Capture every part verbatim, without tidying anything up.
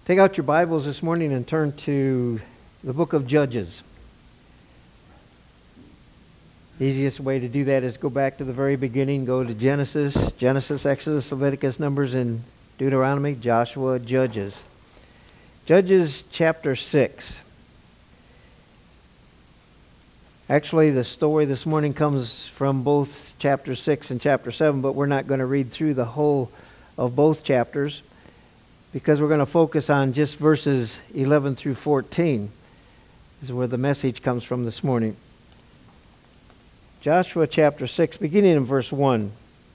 Take out your Bibles this morning and turn to the book of Judges. The easiest way to do that is go back to the very beginning, go to Genesis, Genesis, Exodus, Leviticus, Numbers, and Deuteronomy, Joshua, Judges. Judges chapter six. Actually, the story this morning comes from both chapter six and chapter seven, but we're not going to read through the whole of both chapters because we're going to focus on just verses eleven through fourteen. This is where the message comes from this morning. Joshua chapter six, beginning in verse one.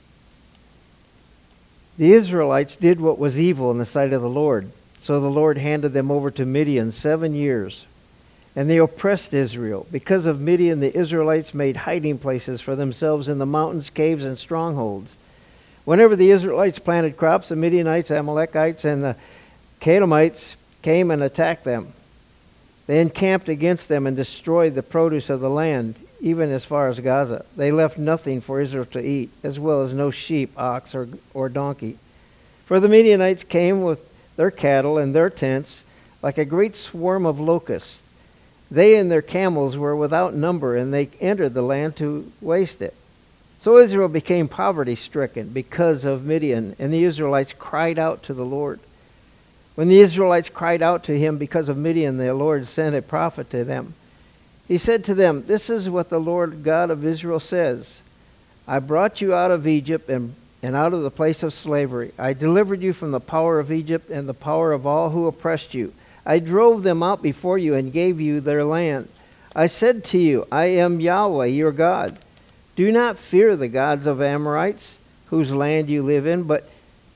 The Israelites did what was evil in the sight of the Lord. So the Lord handed them over to Midian seven years. And they oppressed Israel. Because of Midian, the Israelites made hiding places for themselves in the mountains, caves, and strongholds. Whenever the Israelites planted crops, the Midianites, Amalekites, and the Canaanites came and attacked them. They encamped against them and destroyed the produce of the land, even as far as Gaza. They left nothing for Israel to eat, as well as no sheep, ox, or, or donkey. For the Midianites came with their cattle and their tents like a great swarm of locusts. They and their camels were without number, and they entered the land to waste it. So Israel became poverty-stricken because of Midian, and the Israelites cried out to the Lord. When the Israelites cried out to him because of Midian, the Lord sent a prophet to them. He said to them, "This is what the Lord God of Israel says. I brought you out of Egypt and, and out of the place of slavery. I delivered you from the power of Egypt and the power of all who oppressed you. I drove them out before you and gave you their land. I said to you, I am Yahweh, your God. Do not fear the gods of Amorites, whose land you live in, but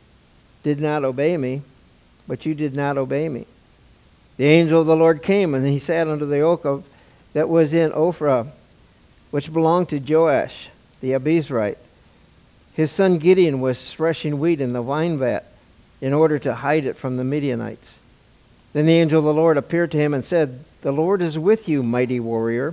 did not obey me. But you did not obey me." The angel of the Lord came, and he sat under the oak of, that was in Ophrah, which belonged to Joash, the Abizrite. His son Gideon was threshing wheat in the vine vat in order to hide it from the Midianites. Then the angel of the Lord appeared to him and said, "The Lord is with you, mighty warrior."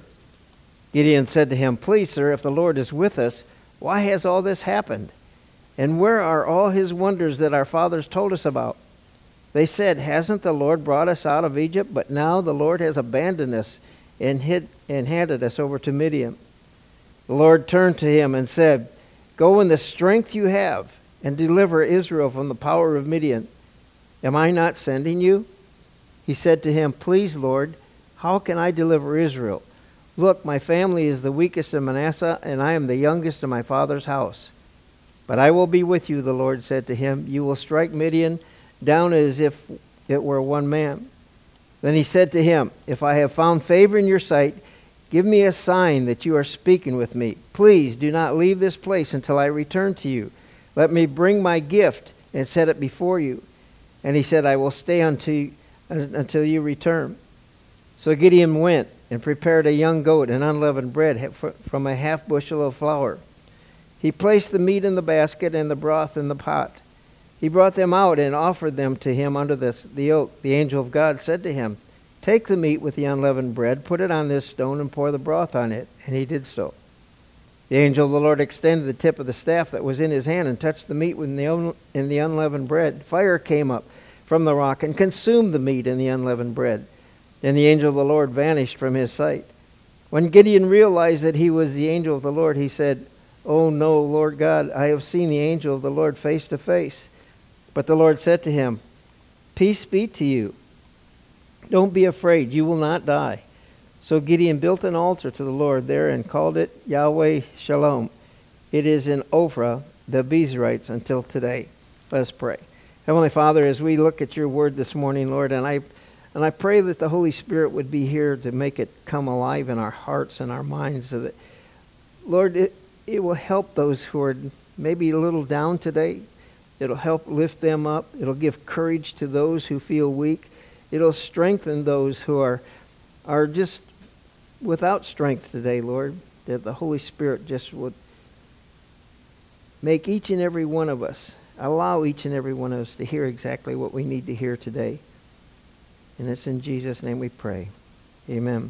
Gideon said to him, "Please, sir, if the Lord is with us, why has all this happened? And where are all his wonders that our fathers told us about?" They said, "Hasn't the Lord brought us out of Egypt? But now the Lord has abandoned us and, hid, and handed us over to Midian." The Lord turned to him and said, "Go in the strength you have and deliver Israel from the power of Midian. Am I not sending you?" He said to him, "Please, Lord, how can I deliver Israel? Look, my family is the weakest in Manasseh, and I am the youngest in my father's house. But I will be with you," the Lord said to him. "You will strike Midian down as if it were one man." Then he said to him, "If I have found favor in your sight, give me a sign that you are speaking with me. Please do not leave this place until I return to you. Let me bring my gift and set it before you." And he said, "I will stay until, until you return." So Gideon went and prepared a young goat and unleavened bread from a half bushel of flour. He placed the meat in the basket and the broth in the pot. He brought them out and offered them to him under the, the oak. The angel of God said to him, "Take the meat with the unleavened bread, put it on this stone, and pour the broth on it." And he did so. The angel of the Lord extended the tip of the staff that was in his hand and touched the meat in the, in the unleavened bread. Fire came up from the rock and consumed the meat and the unleavened bread. Then the angel of the Lord vanished from his sight. When Gideon realized that he was the angel of the Lord, he said, "Oh no, Lord God, I have seen the angel of the Lord face to face." But the Lord said to him, "Peace be to you. Don't be afraid, you will not die." So Gideon built an altar to the Lord there and called it Yahweh Shalom. It is in Ophrah, the Abizrites, until today. Let us pray. Heavenly Father, as we look at your word this morning, Lord, and I and I pray that the Holy Spirit would be here to make it come alive in our hearts and our minds, so that, Lord, it, it will help those who are maybe a little down today. It'll help lift them up. It'll give courage to those who feel weak. It'll strengthen those who are are just without strength today, Lord, that the Holy Spirit just would make each and every one of us, allow each and every one of us to hear exactly what we need to hear today. And it's in Jesus' name we pray. Amen.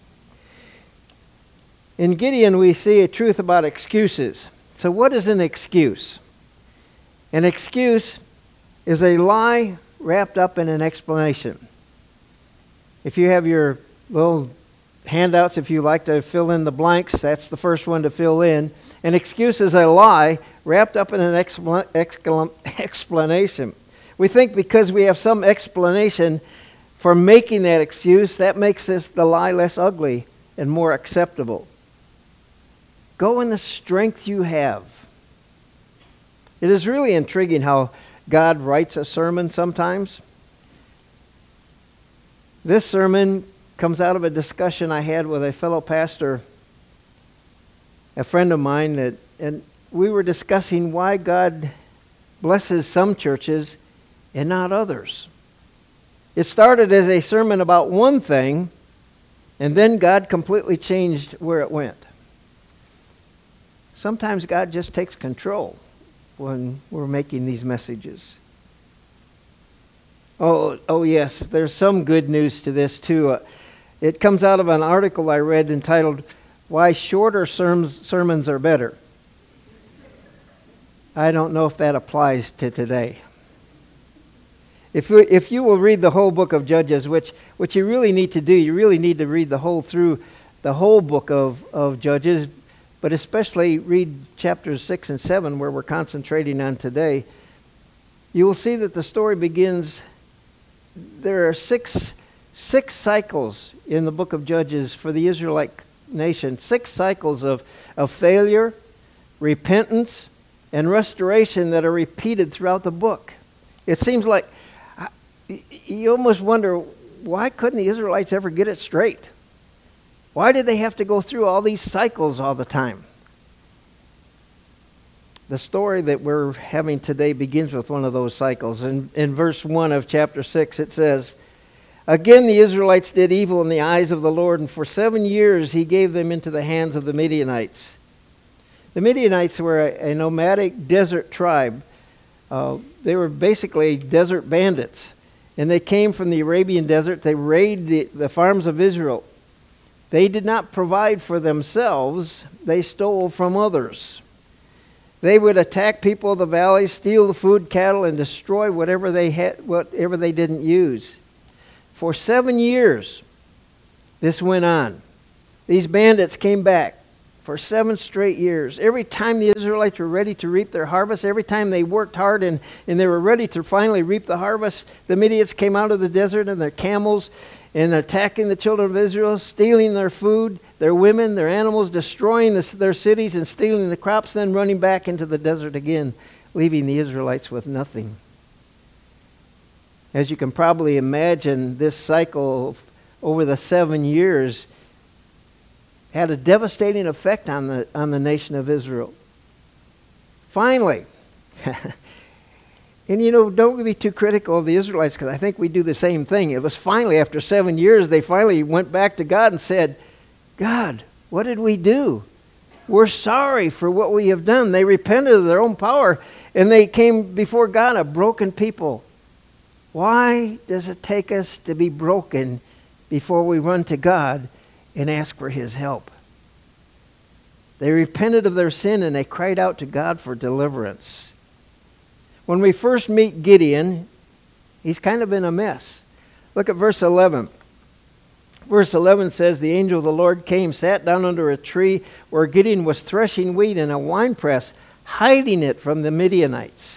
In Gideon, we see a truth about excuses. So what is an excuse? An excuse is a lie wrapped up in an explanation. If you have your little handouts, if you like to fill in the blanks, that's the first one to fill in. An excuse is a lie wrapped up in an expl- exclam- explanation. We think because we have some explanation for making that excuse, that makes this, the lie less ugly and more acceptable. Go in the strength you have. It is really intriguing how God writes a sermon sometimes. This sermon comes out of a discussion I had with a fellow pastor, a friend of mine, that, and we were discussing why God blesses some churches and not others. It started as a sermon about one thing, and then God completely changed where it went. Sometimes God just takes control when we're making these messages. Oh, oh yes, there's some good news to this too. Uh, it comes out of an article I read entitled, "Why Shorter Sermons, Sermons Are Better." I don't know if that applies to today. If we, if you will read the whole book of Judges, which which you really need to do, you really need to read the whole through the whole book of, of Judges, but especially read chapters six and seven, where we're concentrating on today. You will see that the story begins. There are six six cycles in the book of Judges for the Israelite nation. Six cycles of, of failure, repentance, and restoration that are repeated throughout the book. It seems like you almost wonder, why couldn't the Israelites ever get it straight? Why did they have to go through all these cycles all the time? The story that we're having today begins with one of those cycles. In, in verse one of chapter six, it says, "Again the Israelites did evil in the eyes of the Lord, and for seven years he gave them into the hands of the Midianites." The Midianites were a, a nomadic desert tribe. Uh, they were basically desert bandits. And they came from the Arabian desert. They raided the, the farms of Israel. They did not provide for themselves. They stole from others. They would attack people of the valley, steal the food, cattle, and destroy whatever they had, whatever they didn't use. For seven years, this went on. These bandits came back for seven straight years. Every time the Israelites were ready to reap their harvest, every time they worked hard and, and they were ready to finally reap the harvest, the Midianites came out of the desert on their camels and attacking the children of Israel, stealing their food, their women, their animals, destroying the, their cities and stealing the crops, then running back into the desert again, leaving the Israelites with nothing. As you can probably imagine, this cycle over the seven years had a devastating effect on the on the nation of Israel. Finally, and you know, don't be too critical of the Israelites, because I think we do the same thing. It was finally, after seven years, they finally went back to God and said, "God, what did we do? We're sorry for what we have done." They repented of their own power, and they came before God, a broken people. Why does it take us to be broken before we run to God and ask for His help? They repented of their sin and they cried out to God for deliverance. When we first meet Gideon, he's kind of in a mess. Look at verse eleven. Verse eleven says, "The angel of the Lord came, sat down under a tree where Gideon was threshing wheat in a winepress, hiding it from the Midianites."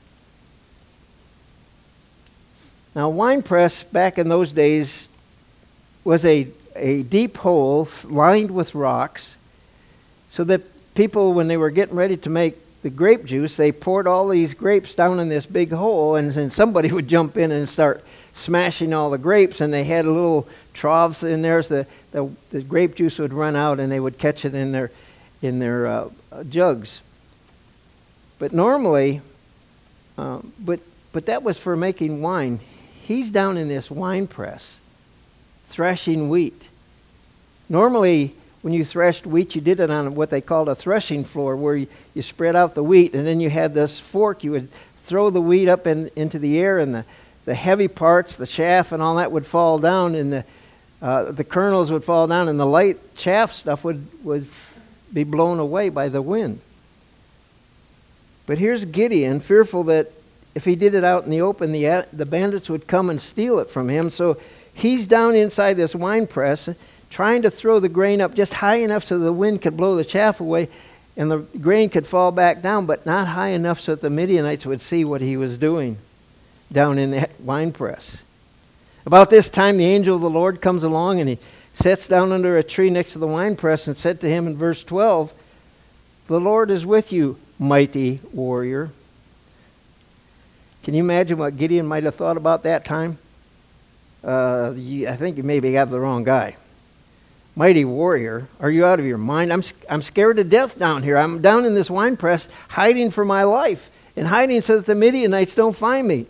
Now, a winepress back in those days was a a deep hole lined with rocks, so that people, when they were getting ready to make the grape juice, they poured all these grapes down in this big hole, and then somebody would jump in and start smashing all the grapes, and they had little troughs in there, so the, the, the grape juice would run out, and they would catch it in their in their uh, jugs. But normally, uh, but but that was for making wine. He's down in this wine press, threshing wheat. Normally, when you threshed wheat, you did it on what they called a threshing floor, where you, you spread out the wheat, and then you had this fork. You would throw the wheat up in, into the air, and the, the heavy parts, the chaff and all that would fall down, and the uh, the kernels would fall down, and the light chaff stuff would, would be blown away by the wind. But here's Gideon, fearful that if he did it out in the open, the, the bandits would come and steal it from him. So he's down inside this wine press trying to throw the grain up just high enough so the wind could blow the chaff away and the grain could fall back down, but not high enough so that the Midianites would see what he was doing down in that wine press. About this time, the angel of the Lord comes along and he sits down under a tree next to the wine press and said to him in verse twelve, "The Lord is with you, mighty warrior." Can you imagine what Gideon might have thought about that time? Uh, you, I think you maybe have the wrong guy. Mighty warrior, are you out of your mind? I'm I'm scared to death down here. I'm down in this wine press hiding for my life and hiding so that the Midianites don't find me.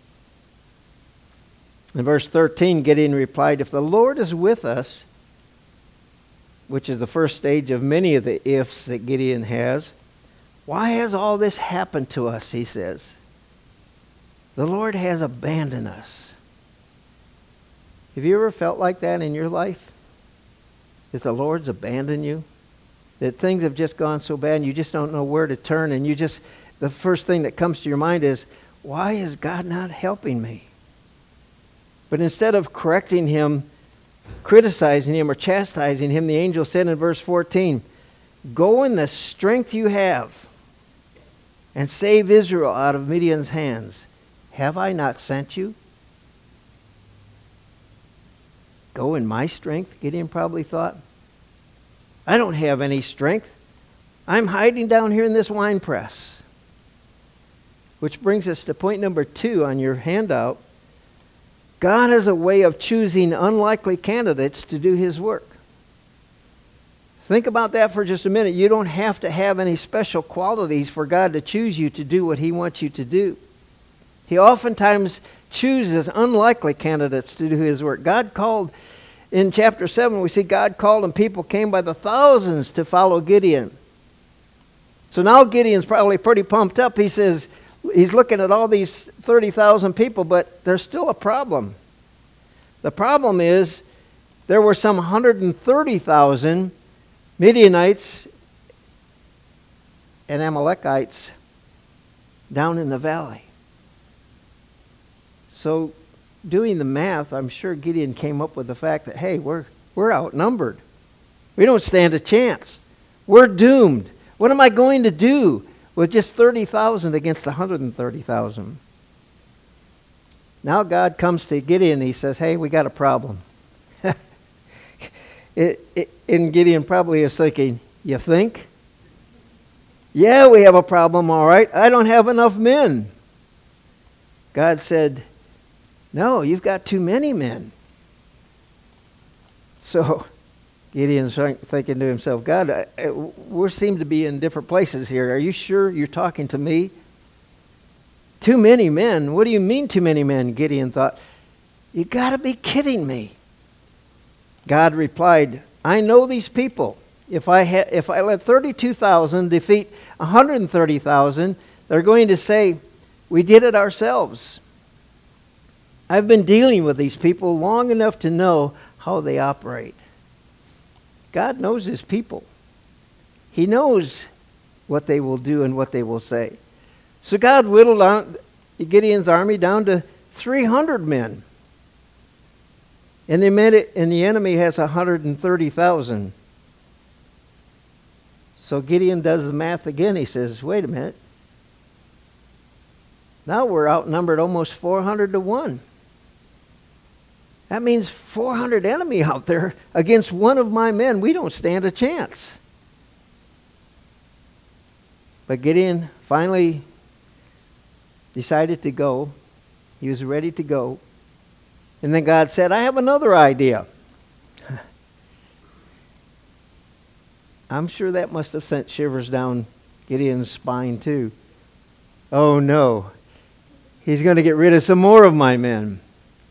In verse thirteen, Gideon replied, "If the Lord is with us," which is the first stage of many of the ifs that Gideon has, "why has all this happened to us?" he says. The Lord has abandoned us. Have you ever felt like that in your life? That the Lord's abandoned you? That things have just gone so bad and you just don't know where to turn, and you just, the first thing that comes to your mind is, why is God not helping me? But instead of correcting him, criticizing him, or chastising him, the angel said in verse fourteen, "Go in the strength you have and save Israel out of Midian's hands. Have I not sent you?" Go in my strength, Gideon probably thought. I don't have any strength. I'm hiding down here in this wine press. Which brings us to point number two on your handout. God has a way of choosing unlikely candidates to do his work. Think about that for just a minute. You don't have to have any special qualities for God to choose you to do what he wants you to do. He oftentimes chooses unlikely candidates to do his work. God called, in chapter seven, we see God called and people came by the thousands to follow Gideon. So now Gideon's probably pretty pumped up. He says, he's looking at all these thirty thousand people, but there's still a problem. The problem is there were some one hundred thirty thousand Midianites and Amalekites down in the valley. So doing the math, I'm sure Gideon came up with the fact that, hey, we're we're outnumbered. We don't stand a chance. We're doomed. What am I going to do with just thirty thousand against one hundred thirty thousand? Now God comes to Gideon and he says, hey, we got a problem. it, it, and Gideon probably is thinking, you think? Yeah, we have a problem, all right. I don't have enough men. God said, no, you've got too many men. So Gideon's thinking to himself, God, I, I, we seem to be in different places here. Are you sure you're talking to me? Too many men? What do you mean too many men? Gideon thought. You got to be kidding me. God replied, I know these people. If I ha- if I let thirty-two thousand defeat one hundred thirty thousand, they're going to say, we did it ourselves. I've been dealing with these people long enough to know how they operate. God knows his people. He knows what they will do and what they will say. So God whittled down Gideon's army down to three hundred men. And they made it, and the enemy has one hundred thirty thousand. So Gideon does the math again. He says, wait a minute. Now we're outnumbered almost four hundred to one. That means four hundred enemy out there against one of my men. We don't stand a chance. But Gideon finally decided to go. He was ready to go. And then God said, I have another idea. I'm sure that must have sent shivers down Gideon's spine too. Oh no. He's going to get rid of some more of my men.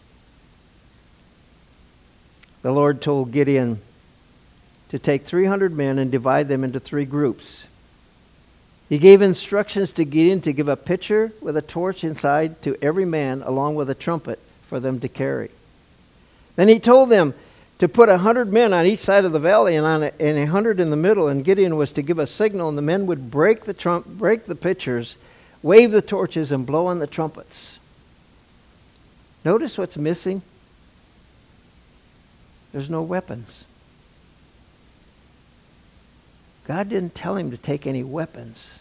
The Lord told Gideon to take three hundred men and divide them into three groups. He gave instructions to Gideon to give a pitcher with a torch inside to every man, along with a trumpet for them to carry. Then he told them to put a hundred men on each side of the valley and on a, and a hundred in the middle. And Gideon was to give a signal, and the men would break the trump, break the pitchers wave the torches, and blow on the trumpets. Notice what's missing? There's no weapons. God didn't tell him to take any weapons.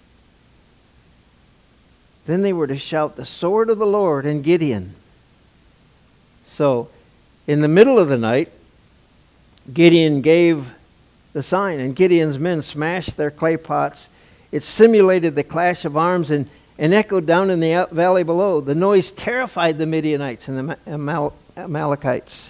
Then they were to shout the sword of the Lord and Gideon. So, in the middle of the night, Gideon gave the sign, and Gideon's men smashed their clay pots. It simulated the clash of arms and, and echoed down in the valley below. The noise terrified the Midianites and the Amal- Amalekites.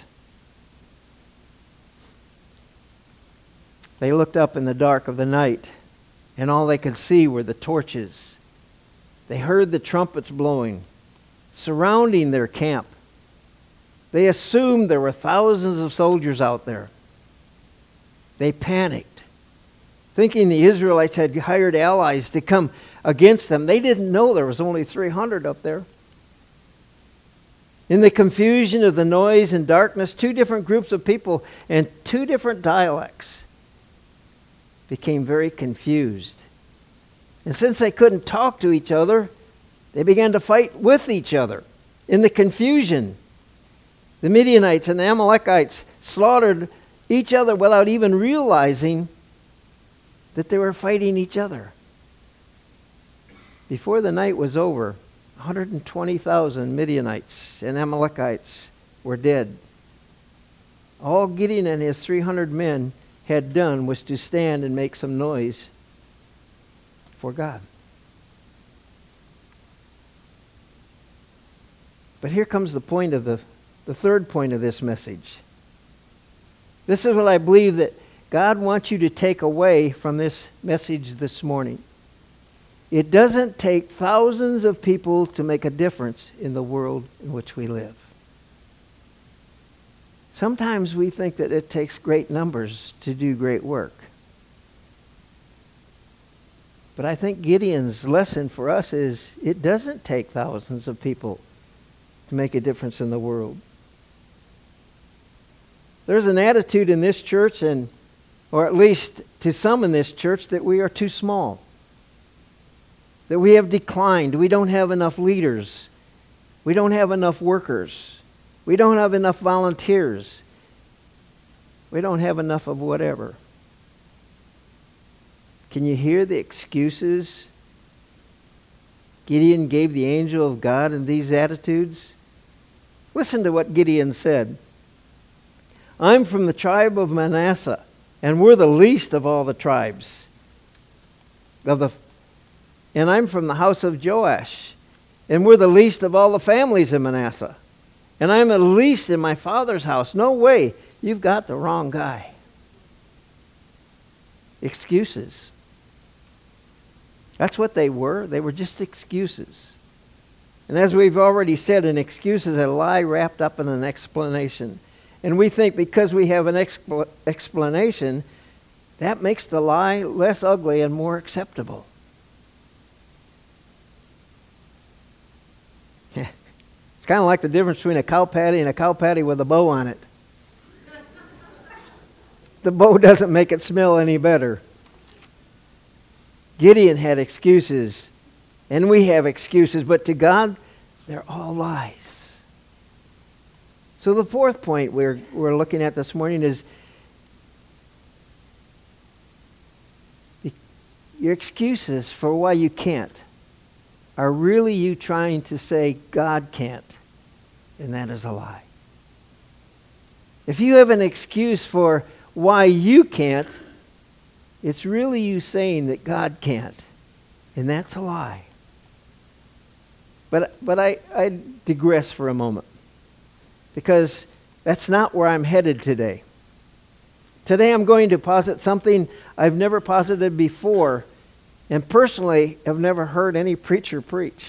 They looked up in the dark of the night, and all they could see were the torches. They heard the trumpets blowing, surrounding their camp. They assumed there were thousands of soldiers out there. They panicked, thinking the Israelites had hired allies to come against them. They didn't know there was only three hundred up there. In the confusion of the noise and darkness, two different groups of people and two different dialects became very confused. And since they couldn't talk to each other, they began to fight with each other. In the confusion, the Midianites and the Amalekites slaughtered each other without even realizing that they were fighting each other. Before the night was over, one hundred twenty thousand Midianites and Amalekites were dead. All Gideon and his three hundred men had done was to stand and make some noise for God. But here comes the point of the, the third point of this message. This is what I believe that God wants you to take away from this message this morning. It doesn't take thousands of people to make a difference in the world in which we live. Sometimes we think that it takes great numbers to do great work. But I think Gideon's lesson for us is it doesn't take thousands of people to make a difference in the world. There's an attitude in this church, and or at least to some in this church, that we are too small. That we have declined. We don't have enough leaders. We don't have enough workers. We don't have enough volunteers. We don't have enough of whatever. Can you hear the excuses Gideon gave the angel of God in these attitudes? Listen to what Gideon said. I'm from the tribe of Manasseh, and we're the least of all the tribes. Of the, and I'm from the house of Joash, and we're the least of all the families of Manasseh. And I'm the least in my father's house. No way. You've got the wrong guy. Excuses. That's what they were. They were just excuses. And as we've already said, an excuse is a lie wrapped up in an explanation. And we think because we have an expl- explanation, that makes the lie less ugly and more acceptable. It's kind of like the difference between a cow patty and a cow patty with a bow on it. The bow doesn't make it smell any better. Gideon had excuses, and we have excuses, but to God, they're all lies. So the fourth point we're, we're looking at this morning is your excuses for why you can't are really you trying to say God can't, and that is a lie. If you have an excuse for why you can't, it's really you saying that God can't, and that's a lie. But but I, I digress for a moment, because that's not where I'm headed today. Today I'm going to posit something I've never posited before, and personally have never heard any preacher preach.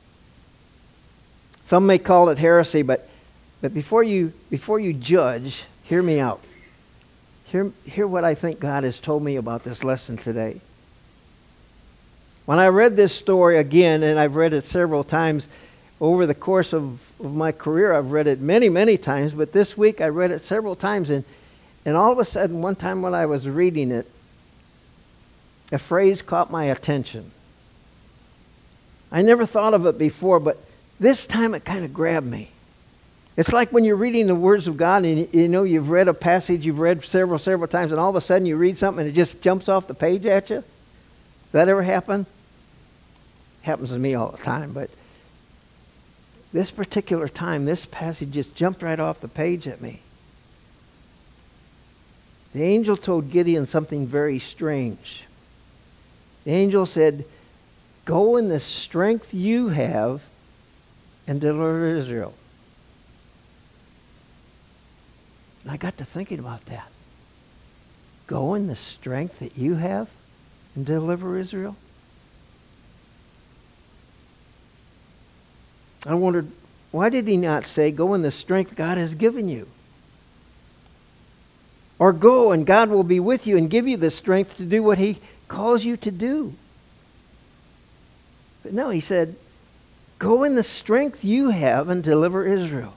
Some may call it heresy, but but before you before you judge, hear me out. Hear, hear what I think God has told me about this lesson today. When I read this story again, and I've read it several times over the course of, of my career, I've read it many, many times, but this week I read it several times, and, and all of a sudden, one time when I was reading it, a phrase caught my attention. I never thought of it before, but this time it kind of grabbed me. It's like when you're reading the words of God and you know you've read a passage you've read several, several times, and all of a sudden you read something and it just jumps off the page at you. Does that ever happen? Happens to me all the time, but this particular time, this passage just jumped right off the page at me. The angel told Gideon something very strange. The angel said, "Go in the strength you have and deliver Israel." And I got to thinking about that. Go in the strength that you have and deliver Israel? I wondered, why did he not say, go in the strength God has given you? Or go and God will be with you and give you the strength to do what he calls you to do. But no, he said, go in the strength you have and deliver Israel.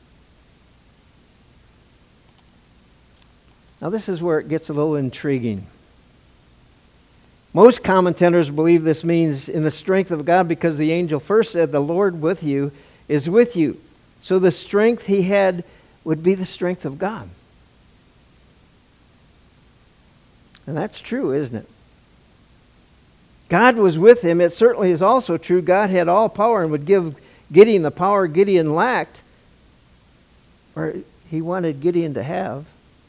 Now this is where it gets a little intriguing. Most commentators believe this means in the strength of God because the angel first said, the Lord with you is with you. So the strength he had would be the strength of God. And that's true, isn't it? God was with him. It certainly is also true. God had all power and would give Gideon the power Gideon lacked, or he wanted Gideon to have.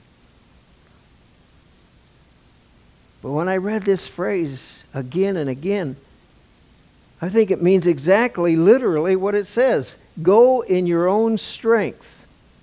But when I read this phrase again and again, I think it means exactly, literally what it says. Go in your own strength.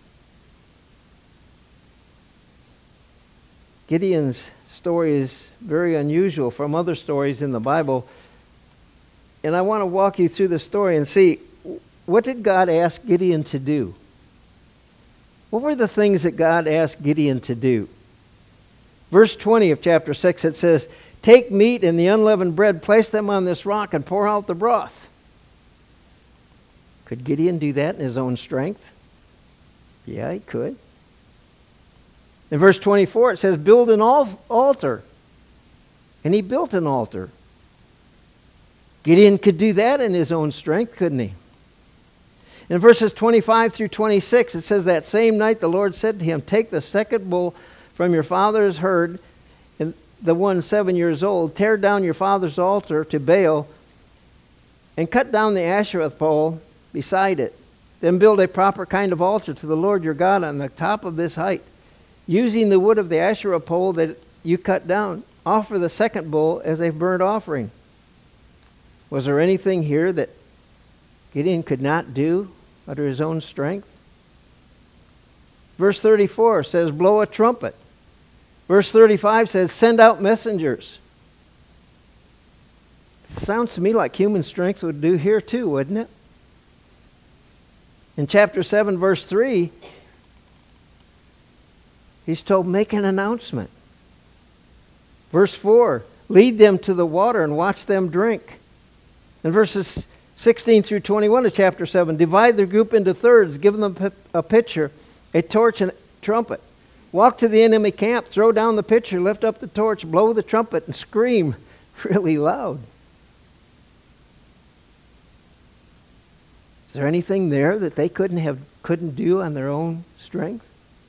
Gideon's story is very unusual from other stories in the Bible. And I want to walk you through the story and see, what did God ask Gideon to do? What were the things that God asked Gideon to do? Verse twenty of chapter six, it says, take meat and the unleavened bread, place them on this rock, and pour out the broth. Could Gideon do that in his own strength? Yeah, he could. In verse twenty-four, it says, build an altar. And he built an altar. Gideon could do that in his own strength, couldn't he? In verses twenty-five through twenty-six, it says, that same night the Lord said to him, take the second bull from your father's herd, and the one seven years old, tear down your father's altar to Baal, and cut down the Asherah pole beside it. Then build a proper kind of altar to the Lord your God on the top of this height. Using the wood of the Asherah pole that you cut down, offer the second bull as a burnt offering. Was there anything here that Gideon could not do under his own strength? Verse thirty-four says, blow a trumpet. Verse thirty-five says, send out messengers. Sounds to me like human strength would do here too, wouldn't it? In chapter seven, verse three, he's told, make an announcement. Verse four, lead them to the water and watch them drink. In verses sixteen through twenty-one of chapter seven, divide the group into thirds, give them a pitcher, a torch, and a trumpet. Walk to the enemy camp, throw down the pitcher, lift up the torch, blow the trumpet, and scream really loud. Is there anything there that they couldn't have couldn't do on their own strength?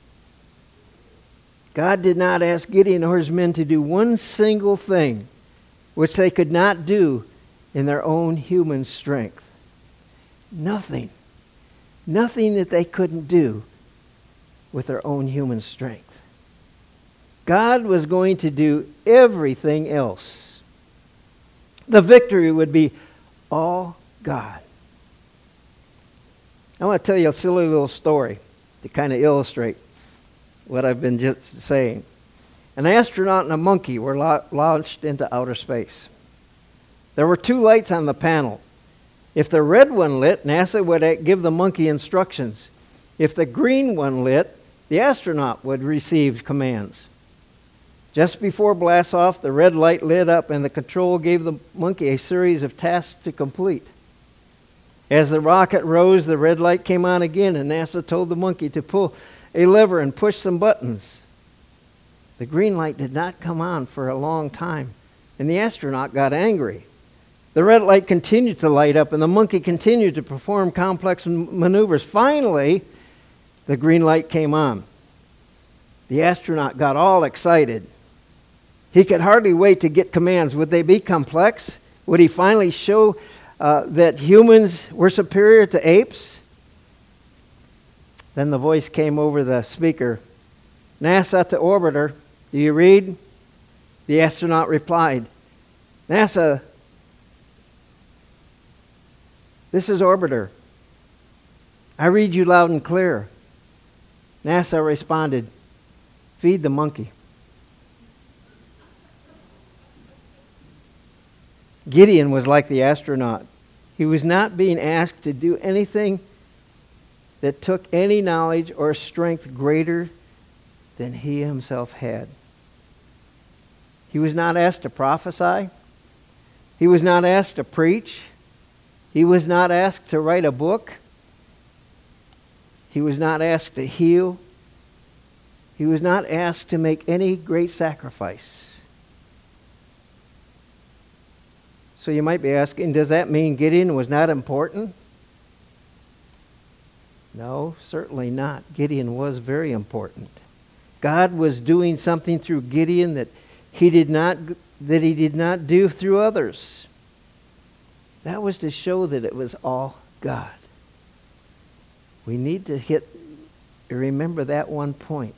God did not ask Gideon or his men to do one single thing which they could not do in their own human strength. Nothing. Nothing that they couldn't do with their own human strength. God was going to do everything else. The victory would be all God. I want to tell you a silly little story to kind of illustrate what I've been just saying. An astronaut and a monkey were la- launched into outer space. There were two lights on the panel. If the red one lit, NASA would give the monkey instructions. If the green one lit, the astronaut would receive commands. Just before blast off, the red light lit up and the control gave the monkey a series of tasks to complete. As the rocket rose, the red light came on again and NASA told the monkey to pull a lever and push some buttons. The green light did not come on for a long time and the astronaut got angry. The red light continued to light up, and the monkey continued to perform complex m- maneuvers. Finally, the green light came on. The astronaut got all excited. He could hardly wait to get commands. Would they be complex? Would he finally show uh, that humans were superior to apes? Then the voice came over the speaker. NASA to orbiter. Do you read? The astronaut replied, NASA, this is orbiter. I read you loud and clear. NASA responded, feed the monkey. Gideon was like the astronaut. He was not being asked to do anything that took any knowledge or strength greater than he himself had. He was not asked to prophesy. He was not asked to preach. He was not asked to write a book. He was not asked to heal. He was not asked to make any great sacrifice. So you might be asking, does that mean Gideon was not important? No, certainly not. Gideon was very important. God was doing something through Gideon that he did not that he did not do through others. That was to show that it was all God. We need to hit remember that one point.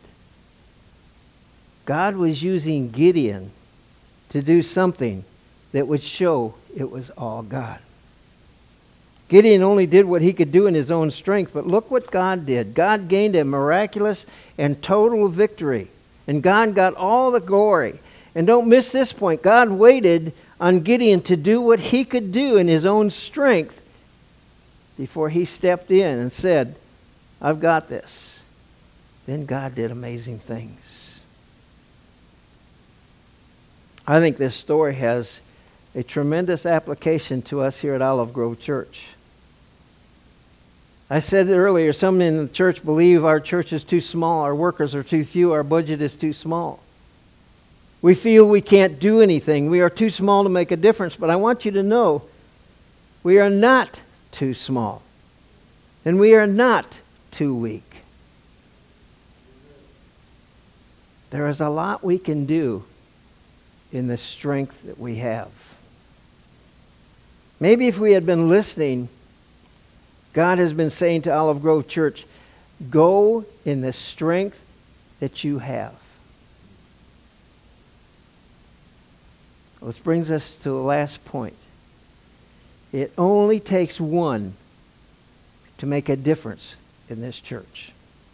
God was using Gideon to do something that would show it was all God. Gideon only did what he could do in his own strength, but look what God did. God gained a miraculous and total victory, and God got all the glory. And don't miss this point. God waited on Gideon to do what he could do in his own strength before he stepped in and said, I've got this. Then God did amazing things. I think this story has a tremendous application to us here at Olive Grove Church. I said earlier, some in the church believe our church is too small, our workers are too few, our budget is too small. We feel we can't do anything. We are too small to make a difference. But I want you to know, we are not too small. And we are not too weak. There is a lot we can do in the strength that we have. Maybe if we had been listening, God has been saying to Olive Grove Church, go in the strength that you have. Which brings us to the last point. It only takes one to make a difference in this church.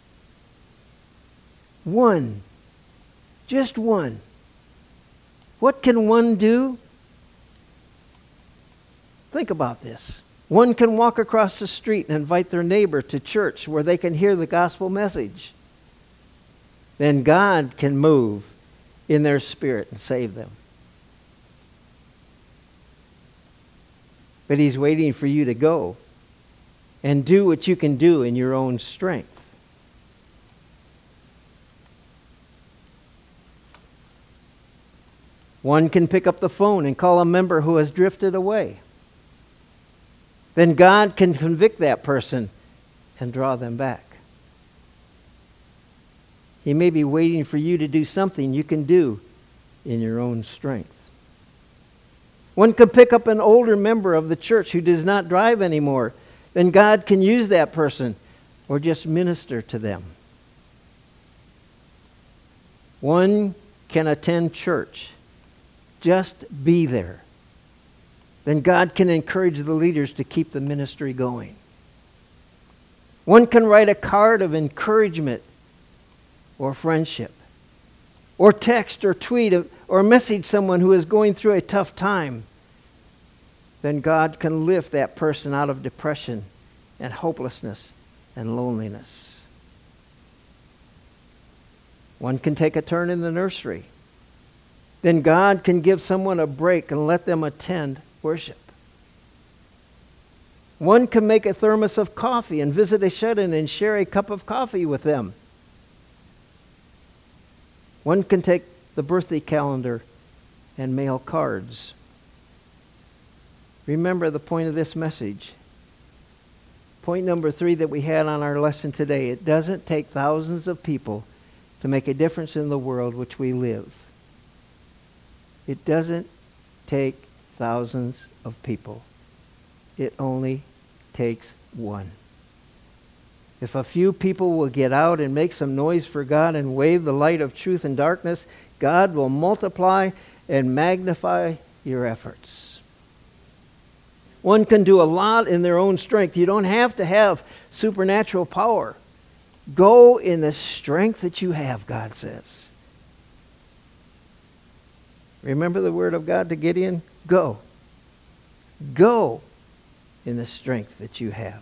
One. Just one. What can one do? Think about this. One can walk across the street and invite their neighbor to church where they can hear the gospel message. Then God can move in their spirit and save them. But He's waiting for you to go and do what you can do in your own strength. One can pick up the phone and call a member who has drifted away. Then God can convict that person and draw them back. He may be waiting for you to do something you can do in your own strength. One could pick up an older member of the church who does not drive anymore. Then God can use that person or just minister to them. One can attend church. Just be there. Then God can encourage the leaders to keep the ministry going. One can write a card of encouragement or friendship, or text or tweet or message someone who is going through a tough time. Then God can lift that person out of depression and hopelessness and loneliness. One can take a turn in the nursery. Then God can give someone a break and let them attend worship. One can make a thermos of coffee and visit a shut-in and share a cup of coffee with them. One can take the birthday calendar and mail cards. Remember the point of this message. Point number three that we had on our lesson today. It doesn't take thousands of people to make a difference in the world which we live. It doesn't take thousands of people. It only takes one. If a few people will get out and make some noise for God and wave the light of truth in darkness, God will multiply and magnify your efforts. One can do a lot in their own strength. You don't have to have supernatural power. Go in the strength that you have, God says. Remember the word of God to Gideon? Go. Go in the strength that you have.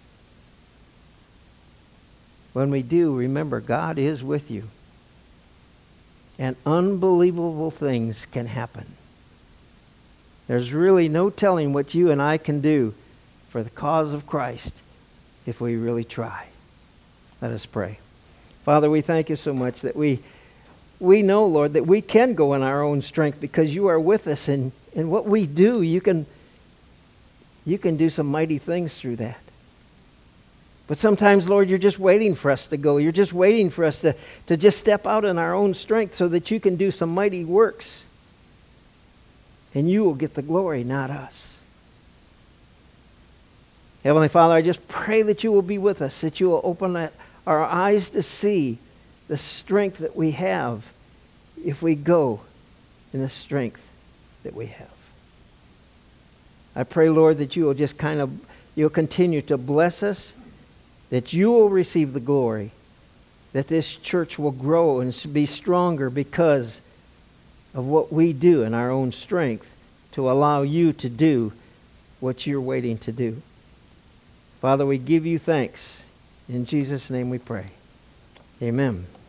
When we do, remember, God is with you. And unbelievable things can happen. There's really no telling what you and I can do for the cause of Christ if we really try. Let us pray. Father, we thank you so much that we we know, Lord, that we can go in our own strength because you are with us, and, and what we do, you can you can do some mighty things through that. But sometimes, Lord, you're just waiting for us to go. You're just waiting for us to, to just step out in our own strength so that you can do some mighty works. And you will get the glory, not us. Heavenly Father, I just pray that you will be with us, that you will open our eyes to see the strength that we have if we go in the strength that we have. I pray, Lord, that you will just kind of, you'll continue to bless us, that you will receive the glory, that this church will grow and be stronger because of what we do in our own strength to allow you to do what you're waiting to do. Father, we give you thanks. In Jesus' name we pray. Amen.